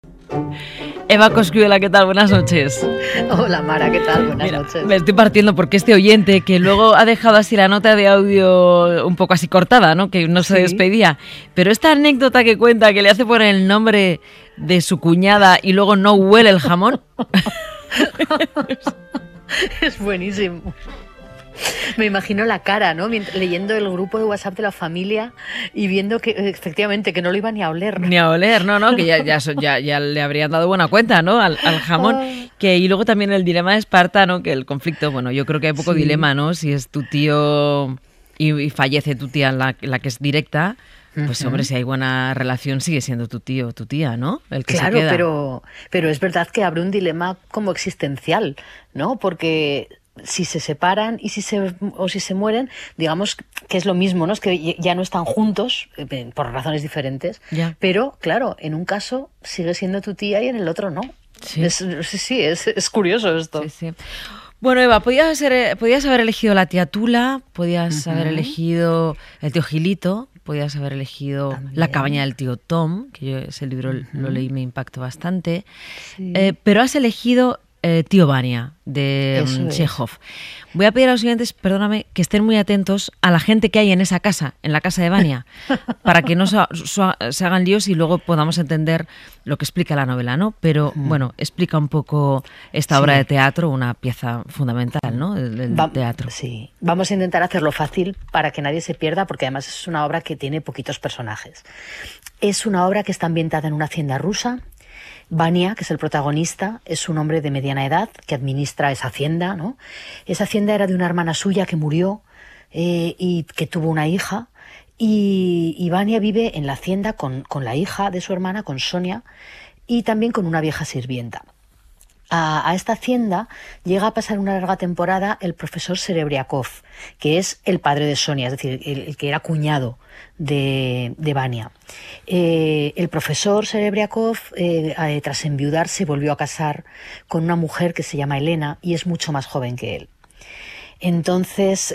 Eva Coscuela, ¿qué tal? Buenas noches. Hola Mara, ¿qué tal? Buenas noches. Me estoy partiendo porque este oyente que luego ha dejado así la nota de audio un poco así cortada, ¿no? Que no se despedía. Pero esta anécdota que cuenta que le hace poner el nombre de su cuñada y luego no huele el jamón. Es buenísimo. Me imagino la cara, ¿no? Leyendo el grupo de WhatsApp de la familia y viendo que efectivamente que no lo iba ni a oler. Ni a oler, no, que ya le habrían dado buena cuenta, ¿no? Al jamón. Y luego también el dilema de Esparta, ¿no? Que el conflicto, bueno, yo creo que hay poco dilema, ¿no? Si es tu tío y fallece tu tía, la que es directa. Pues hombre, si hay buena relación sigue siendo tu tío o tu tía, ¿no? El que claro, se queda. pero es verdad que abre un dilema como existencial, ¿no? Porque si se separan y si se mueren, digamos que es lo mismo, ¿no? Es que ya no están juntos por razones diferentes, pero claro, en un caso sigue siendo tu tía y en el otro no. Sí, es curioso esto. Sí. Bueno, Eva, podías haber elegido la tía Tula, podías haber elegido el tío Gilito, podías haber elegido también La cabaña del tío Tom, que yo ese libro lo leí y me impactó bastante, pero has elegido Tío Vania, de Chekhov. Voy a pedir a los siguientes, perdóname, que estén muy atentos a la gente que hay en esa casa, en la casa de Vania, para que no se hagan líos y luego podamos entender lo que explica la novela, ¿no? Pero, bueno, explica un poco esta obra de teatro, una pieza fundamental, ¿no? Del teatro. Sí, vamos a intentar hacerlo fácil para que nadie se pierda, porque además es una obra que tiene poquitos personajes. Es una obra que está ambientada en una hacienda rusa. Vania, que es el protagonista, es un hombre de mediana edad que administra esa hacienda, ¿no? Esa hacienda era de una hermana suya que murió y que tuvo una hija. Y Vania vive en la hacienda con la hija de su hermana, con Sonia, y también con una vieja sirvienta. A esta hacienda llega a pasar una larga temporada el profesor Serebriakov, que es el padre de Sonia, es decir, el que era cuñado de Vania. El profesor Serebriakov, tras enviudar, se volvió a casar con una mujer que se llama Elena y es mucho más joven que él. Entonces,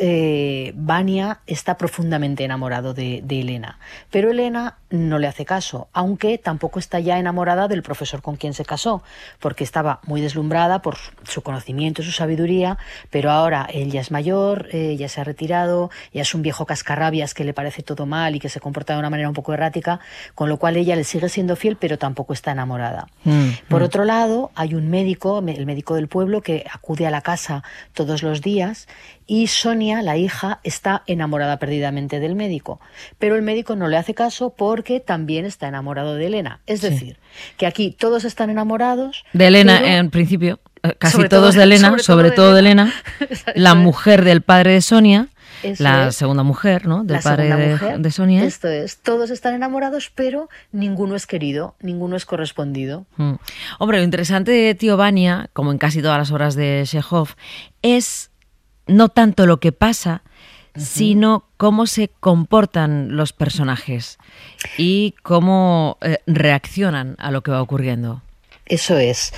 Vania está profundamente enamorado de Elena, pero Elena no le hace caso, aunque tampoco está ya enamorada del profesor con quien se casó, porque estaba muy deslumbrada por su conocimiento y su sabiduría, pero ahora él ya es mayor, ya se ha retirado, ya es un viejo cascarrabias que le parece todo mal y que se comporta de una manera un poco errática, con lo cual ella le sigue siendo fiel, pero tampoco está enamorada. Por otro lado, hay un médico, el médico del pueblo, que acude a la casa todos los días, y Sonia, la hija, está enamorada perdidamente del médico, pero el médico no le hace caso porque también está enamorado de Elena. Es decir, que aquí todos están enamorados. De Elena, pero, en principio, casi todos de Elena, sobre todo de Elena, la mujer del padre de Sonia. La segunda mujer, ¿no? Del padre de Sonia. Esto es, todos están enamorados, pero ninguno es querido, ninguno es correspondido. Hombre, lo interesante de Tío Vania, como en casi todas las obras de Chekhov, es no tanto lo que pasa, sino cómo se comportan los personajes y cómo reaccionan a lo que va ocurriendo. Eso es.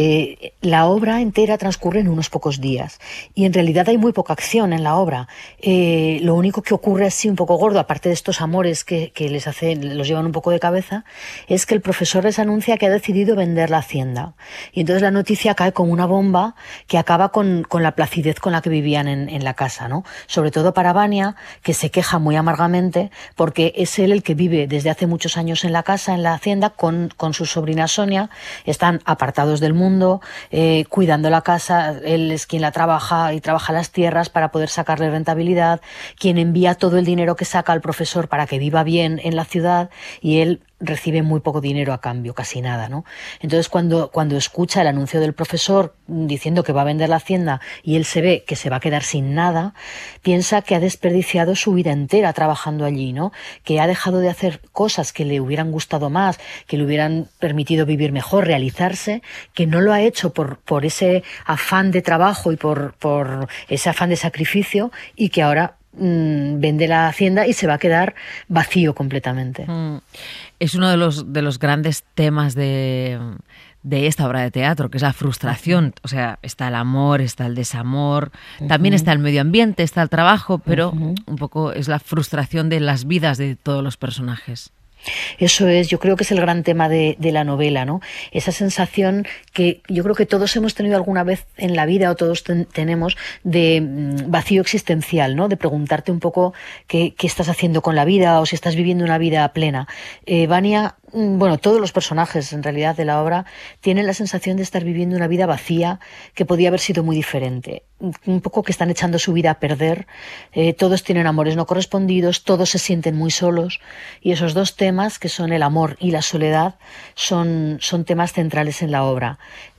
La obra entera transcurre en unos pocos días y en realidad hay muy poca acción en la obra. Lo único que ocurre así un poco gordo, aparte de estos amores que los llevan un poco de cabeza, es que el profesor les anuncia que ha decidido vender la hacienda. Y entonces la noticia cae como una bomba que acaba con la placidez con la que vivían en la casa, ¿no? Sobre todo para Vania, que se queja muy amargamente porque es él el que vive desde hace muchos años en la casa, en la hacienda, con su sobrina Sonia. Están apartados del mundo, cuidando la casa, él es quien la trabaja y trabaja las tierras para poder sacarle rentabilidad, quien envía todo el dinero que saca al profesor para que viva bien en la ciudad y él recibe muy poco dinero a cambio, casi nada, ¿no? Entonces cuando escucha el anuncio del profesor diciendo que va a vender la hacienda y él se ve que se va a quedar sin nada, piensa que ha desperdiciado su vida entera trabajando allí, ¿no? Que ha dejado de hacer cosas que le hubieran gustado más, que le hubieran permitido vivir mejor, realizarse, que no lo ha hecho por ese afán de trabajo y por ese afán de sacrificio y que ahora vende la hacienda y se va a quedar vacío completamente. Es uno de los grandes temas de esta obra de teatro, que es la frustración. O sea, está el amor, está el desamor, también está el medio ambiente, está el trabajo, pero un poco es la frustración de las vidas de todos los personajes. Eso es, yo creo que es el gran tema de la novela, ¿no? Esa sensación que yo creo que todos hemos tenido alguna vez en la vida, o todos tenemos, de vacío existencial, ¿no? De preguntarte un poco qué estás haciendo con la vida, o si estás viviendo una vida plena. Vania, bueno, todos los personajes en realidad de la obra tienen la sensación de estar viviendo una vida vacía que podía haber sido muy diferente. Un poco que están echando su vida a perder, todos tienen amores no correspondidos, todos se sienten muy solos, y esos dos temas, que son el amor y la soledad, son temas centrales en la obra.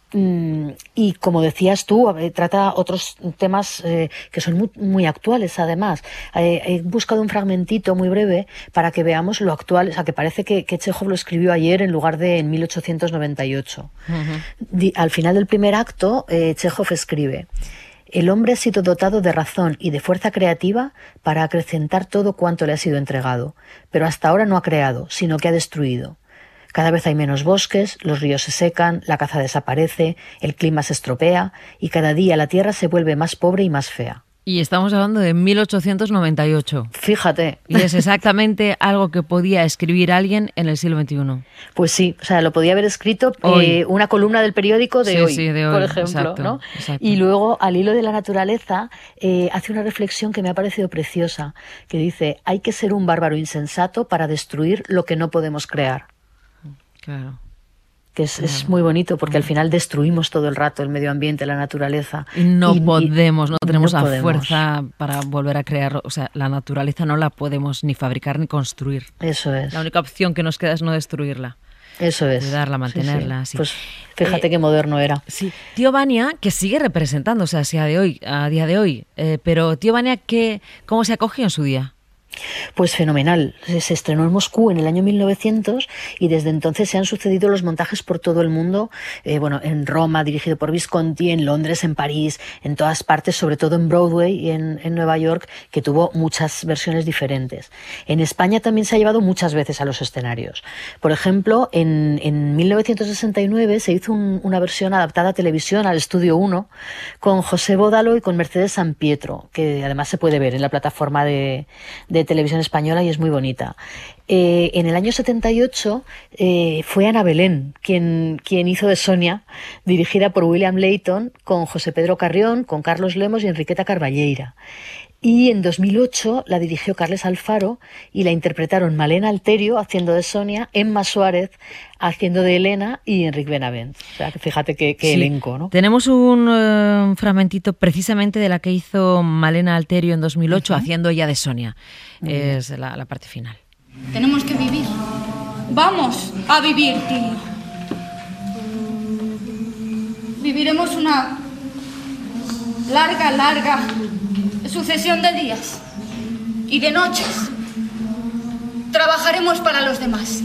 Y como decías tú, trata otros temas que son muy, muy actuales además. He buscado un fragmentito muy breve para que veamos lo actual, o sea, que parece que Chejov lo escribió ayer en lugar de en 1898. Al final del primer acto, Chejov escribe: el hombre ha sido dotado de razón y de fuerza creativa para acrecentar todo cuanto le ha sido entregado, pero hasta ahora no ha creado, sino que ha destruido. Cada vez hay menos bosques, los ríos se secan, la caza desaparece, el clima se estropea y cada día la tierra se vuelve más pobre y más fea. Y estamos hablando de 1898. Fíjate. Y es exactamente algo que podía escribir alguien en el siglo XXI. Pues sí, o sea, lo podía haber escrito una columna del periódico de hoy, por ejemplo. Exacto, ¿no? Exacto. Y luego, al hilo de la naturaleza, hace una reflexión que me ha parecido preciosa, que dice: hay que ser un bárbaro insensato para destruir lo que no podemos crear. Claro. Que es muy bonito, porque al final destruimos todo el rato el medio ambiente, la naturaleza. Y no tenemos la fuerza para volver a crear. O sea, la naturaleza no la podemos ni fabricar ni construir. Eso es. La única opción que nos queda es no destruirla. Eso es. Cuidarla, mantenerla. Sí. Pues fíjate qué moderno era. Sí. Tío Vania, que sigue representándose a día de hoy. Pero Tío Vania, ¿cómo se acogió en su día? Pues fenomenal. Se estrenó en Moscú en el año 1900 y desde entonces se han sucedido los montajes por todo el mundo. En Roma, dirigido por Visconti, en Londres, en París, en todas partes, sobre todo en Broadway y en Nueva York, que tuvo muchas versiones diferentes. En España también se ha llevado muchas veces a los escenarios. Por ejemplo, en 1969 se hizo una versión adaptada a televisión, al Estudio 1, con José Bódalo y con Mercedes Sampietro, que además se puede ver en la plataforma de televisión española y es muy bonita. En el año 78 fue Ana Belén quien hizo de Sonia, dirigida por William Layton, con José Pedro Carrión, con Carlos Lemos y Enriqueta Carballeira. Y en 2008 la dirigió Carles Alfaro y la interpretaron Malena Alterio haciendo de Sonia, Emma Suárez haciendo de Elena y Enric Benavent. O sea, fíjate qué elenco, ¿no? Tenemos un fragmentito precisamente de la que hizo Malena Alterio en 2008 haciendo ella de Sonia. Es la parte final. Tenemos que vivir. Vamos a vivir, tío. Viviremos una larga sucesión de días y de noches. Trabajaremos para los demás.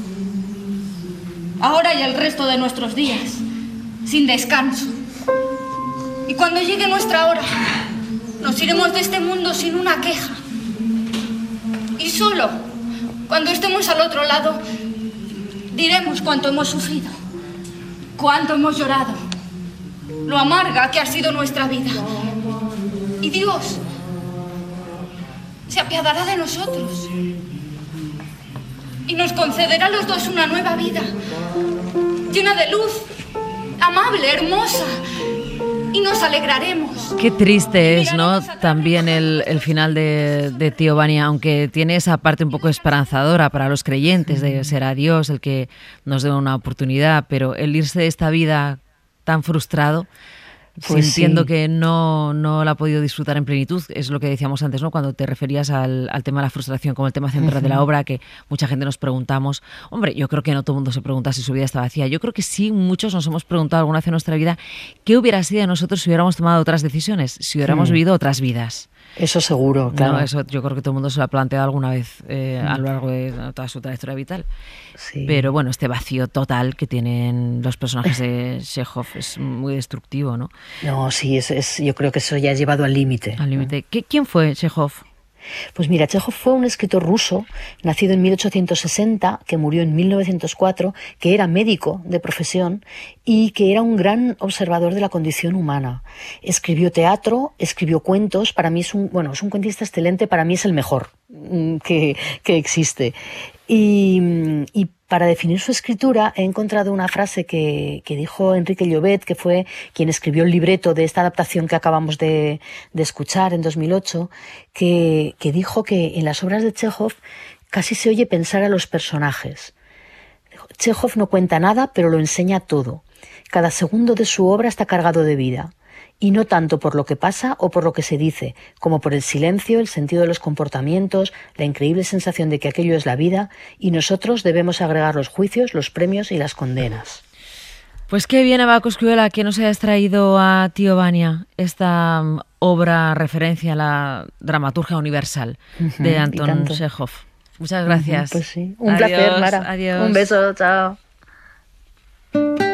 Ahora y el resto de nuestros días, sin descanso. Y cuando llegue nuestra hora, nos iremos de este mundo sin una queja. Y solo cuando estemos al otro lado, diremos cuánto hemos sufrido, cuánto hemos llorado, lo amarga que ha sido nuestra vida. Y Dios se apiadará de nosotros y nos concederá a los dos una nueva vida, llena de luz, amable, hermosa, y nos alegraremos. Qué triste es, ¿no? También el final de Tío Vania, aunque tiene esa parte un poco esperanzadora para los creyentes, de será Dios el que nos dé una oportunidad, pero el irse de esta vida tan frustrado, pues sintiendo que no la ha podido disfrutar en plenitud, es lo que decíamos antes, ¿no? Cuando te referías al tema de la frustración como el tema central de la obra, que mucha gente nos preguntamos. Hombre, yo creo que no todo el mundo se pregunta si su vida está vacía. Yo creo que sí, muchos nos hemos preguntado alguna vez en nuestra vida qué hubiera sido de nosotros si hubiéramos tomado otras decisiones, si hubiéramos vivido otras vidas. Eso seguro, claro. No, eso yo creo que todo el mundo se lo ha planteado alguna vez a lo largo de toda su trayectoria vital. Sí. Pero bueno, este vacío total que tienen los personajes de Chejov es muy destructivo, ¿no? No, sí, yo creo que eso ya ha llevado al límite. Al límite. ¿Quién fue Chejov? Pues mira, Chejov fue un escritor ruso, nacido en 1860, que murió en 1904, que era médico de profesión y que era un gran observador de la condición humana. Escribió teatro, escribió cuentos, para mí es un cuentista excelente, para mí es el mejor que existe. Y para definir su escritura he encontrado una frase que dijo Enrique Llobet, que fue quien escribió el libreto de esta adaptación que acabamos de escuchar en 2008, que dijo que en las obras de Chejov casi se oye pensar a los personajes. Chejov no cuenta nada, pero lo enseña todo. Cada segundo de su obra está cargado de vida. Y no tanto por lo que pasa o por lo que se dice, como por el silencio, el sentido de los comportamientos, la increíble sensación de que aquello es la vida, y nosotros debemos agregar los juicios, los premios y las condenas. Pues qué bien, Eva Coscuyola, que nos hayas traído a Tío Vania, esta obra referencia a la dramaturgia universal de Anton Chejov. Muchas gracias. Pues sí, un placer, Mara. Adiós. Un beso, chao.